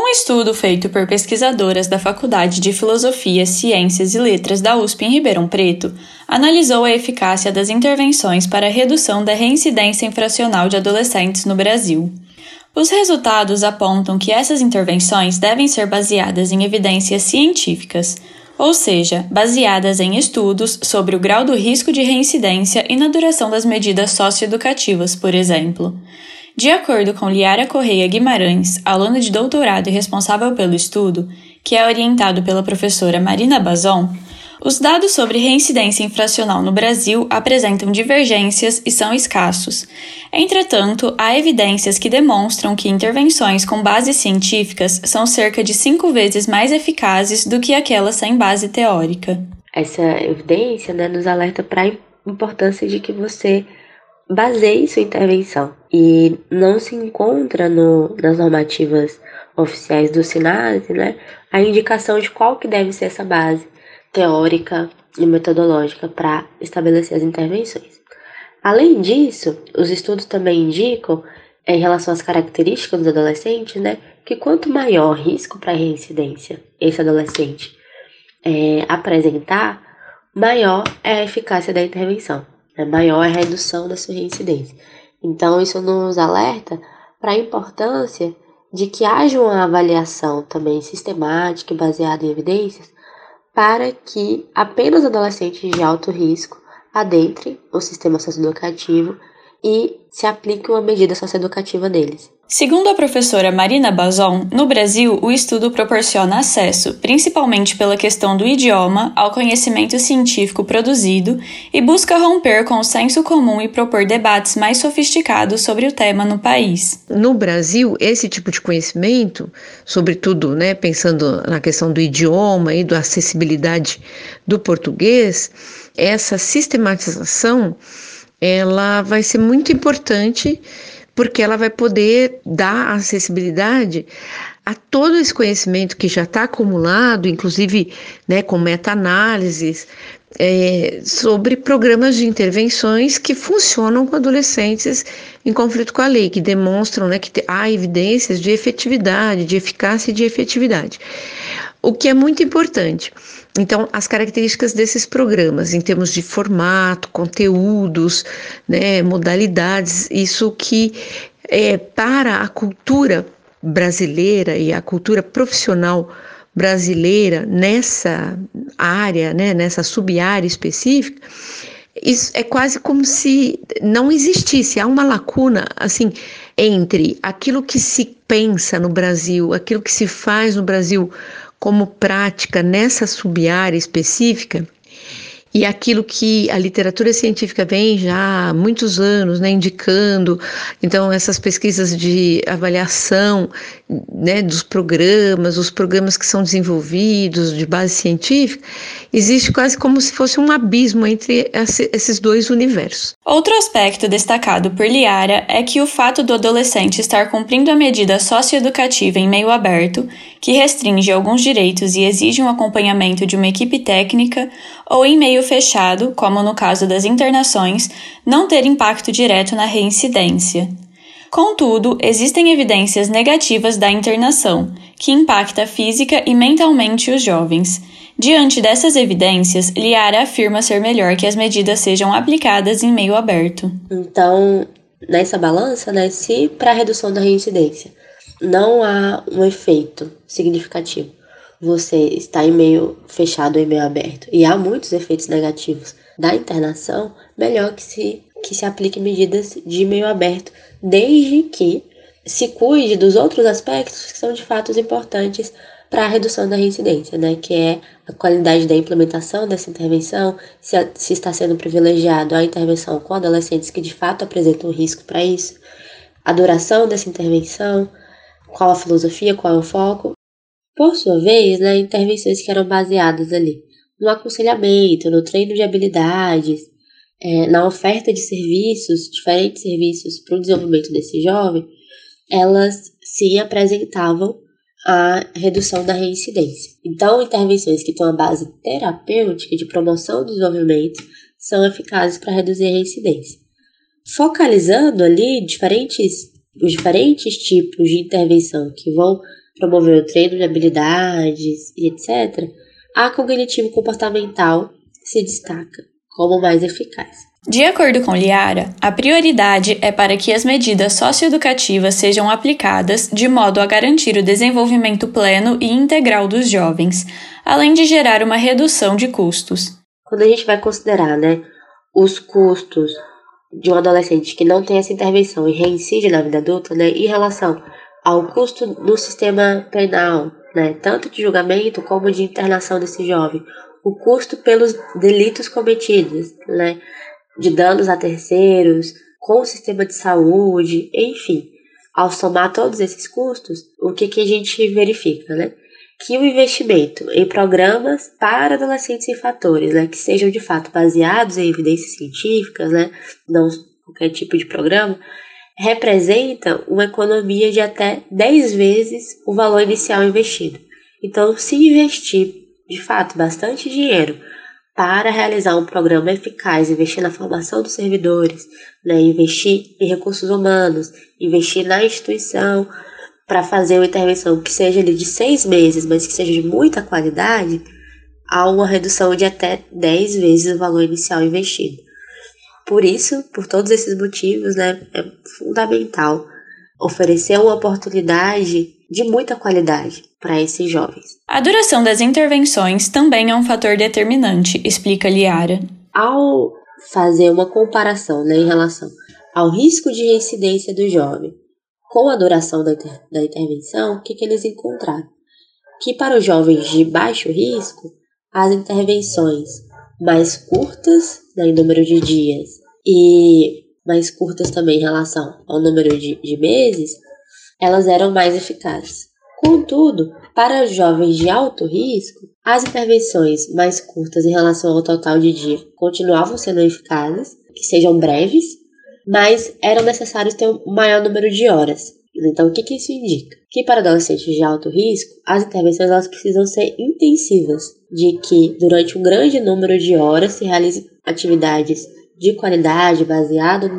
Um estudo feito por pesquisadoras da Faculdade de Filosofia, Ciências e Letras da USP em Ribeirão Preto analisou a eficácia das intervenções para a redução da reincidência infracional de adolescentes no Brasil. Os resultados apontam que essas intervenções devem ser baseadas em evidências científicas, ou seja, baseadas em estudos sobre o grau do risco de reincidência e na duração das medidas socioeducativas, por exemplo. De acordo com Liara Correia Guimarães, aluna de doutorado e responsável pelo estudo, que é orientado pela professora Marina Bazon, os dados sobre reincidência infracional no Brasil apresentam divergências e são escassos. Entretanto, há evidências que demonstram que intervenções com bases científicas são cerca de 5 vezes mais eficazes do que aquelas sem base teórica. Essa evidência, nos alerta para a importância de que você baseie sua intervenção. E não se encontra nas normativas oficiais do SINASE, a indicação de qual que deve ser essa base teórica e metodológica para estabelecer as intervenções. Além disso, os estudos também indicam, em relação às características dos adolescentes, que quanto maior risco para reincidência esse adolescente apresentar, maior é a eficácia da intervenção, maior é a redução da sua reincidência. Então, isso nos alerta para a importância de que haja uma avaliação também sistemática e baseada em evidências para que apenas adolescentes de alto risco adentrem o sistema socioeducativo e se aplique uma medida socioeducativa neles. Segundo a professora Marina Bazon, no Brasil, o estudo proporciona acesso, principalmente pela questão do idioma, ao conhecimento científico produzido e busca romper com o senso comum e propor debates mais sofisticados sobre o tema no país. No Brasil, esse tipo de conhecimento, sobretudo pensando na questão do idioma e da acessibilidade do português, essa sistematização ela vai ser muito importante porque ela vai poder dar acessibilidade a todo esse conhecimento que já está acumulado, inclusive com meta-análises, sobre programas de intervenções que funcionam com adolescentes em conflito com a lei, que demonstram que há evidências de efetividade, de eficácia e de efetividade. O que é muito importante. Então, as características desses programas, em termos de formato, conteúdos, modalidades, isso que para a cultura brasileira e a cultura profissional brasileira nessa área, nessa sub-área específica, isso é quase como se não existisse. Há uma lacuna, entre aquilo que se pensa no Brasil, aquilo que se faz no Brasil como prática nessa sub-área específica e aquilo que a literatura científica vem já há muitos anos indicando. Então, essas pesquisas de avaliação dos programas, os programas que são desenvolvidos de base científica, existe quase como se fosse um abismo entre esses dois universos. Outro aspecto destacado por Liara é que o fato do adolescente estar cumprindo a medida socioeducativa em meio aberto, que restringe alguns direitos e exige um acompanhamento de uma equipe técnica, ou em meio fechado, como no caso das internações, não ter impacto direto na reincidência. Contudo, existem evidências negativas da internação, que impacta física e mentalmente os jovens. Diante dessas evidências, Liara afirma ser melhor que as medidas sejam aplicadas em meio aberto. Então, nessa balança, se para a redução da reincidência não há um efeito significativo, você está em meio fechado ou em meio aberto, e há muitos efeitos negativos da internação, melhor que se aplique medidas de meio aberto, desde que se cuide dos outros aspectos que são de fato importantes para a redução da reincidência, que é a qualidade da implementação dessa intervenção, se está sendo privilegiado a intervenção com adolescentes que de fato apresentam risco para isso, a duração dessa intervenção, qual a filosofia, qual é o foco. Por sua vez, intervenções que eram baseadas ali no aconselhamento, no treino de habilidades, na oferta de serviços, diferentes serviços para o desenvolvimento desse jovem, elas sim apresentavam a redução da reincidência. Então, intervenções que têm uma base terapêutica de promoção do desenvolvimento são eficazes para reduzir a reincidência. Focalizando ali os diferentes tipos de intervenção que vão promover o treino de habilidades e etc., a cognitivo-comportamental se destaca como mais eficaz. De acordo com Liara, a prioridade é para que as medidas socioeducativas sejam aplicadas de modo a garantir o desenvolvimento pleno e integral dos jovens, além de gerar uma redução de custos. Quando a gente vai considerar, os custos de um adolescente que não tem essa intervenção e reincide na vida adulta, em relação ao custo no sistema penal, tanto de julgamento como de internação desse jovem, o custo pelos delitos cometidos, de danos a terceiros, com o sistema de saúde, enfim. Ao somar todos esses custos, o que a gente verifica, que o investimento em programas para adolescentes infratores, que sejam de fato baseados em evidências científicas, não qualquer tipo de programa, representa uma economia de até 10 vezes o valor inicial investido. Então, se investir, de fato, bastante dinheiro para realizar um programa eficaz, investir na formação dos servidores, investir em recursos humanos, investir na instituição, para fazer uma intervenção que seja de 6 meses, mas que seja de muita qualidade, há uma redução de até 10 vezes o valor inicial investido. Por isso, por todos esses motivos, é fundamental oferecer uma oportunidade de muita qualidade para esses jovens. A duração das intervenções também é um fator determinante, explica Liara. Ao fazer uma comparação em relação ao risco de reincidência do jovem com a duração da intervenção, o que eles encontraram? Que para os jovens de baixo risco, as intervenções mais curtas, em número de dias, e mais curtas também em relação ao número de meses, elas eram mais eficazes. Contudo, para os jovens de alto risco, as intervenções mais curtas em relação ao total de dia continuavam sendo eficazes, que sejam breves, mas eram necessários ter um maior número de horas. Então, o que isso indica? Que para adolescentes de alto risco, as intervenções elas precisam ser intensivas, de que durante um grande número de horas se realizem atividades de qualidade baseadas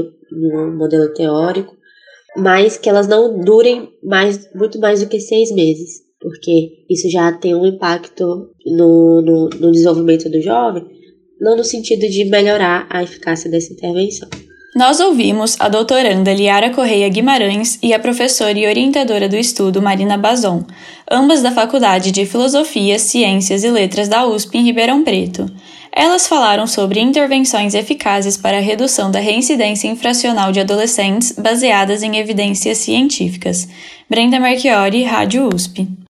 no modelo teórico, mas que elas não durem muito mais do que 6 meses, porque isso já tem um impacto no desenvolvimento do jovem, não no sentido de melhorar a eficácia dessa intervenção. Nós ouvimos a doutoranda Liara Correia Guimarães e a professora e orientadora do estudo Marina Bazon, ambas da Faculdade de Filosofia, Ciências e Letras da USP em Ribeirão Preto. Elas falaram sobre intervenções eficazes para a redução da reincidência infracional de adolescentes baseadas em evidências científicas. Brenda Marchiori, Rádio USP.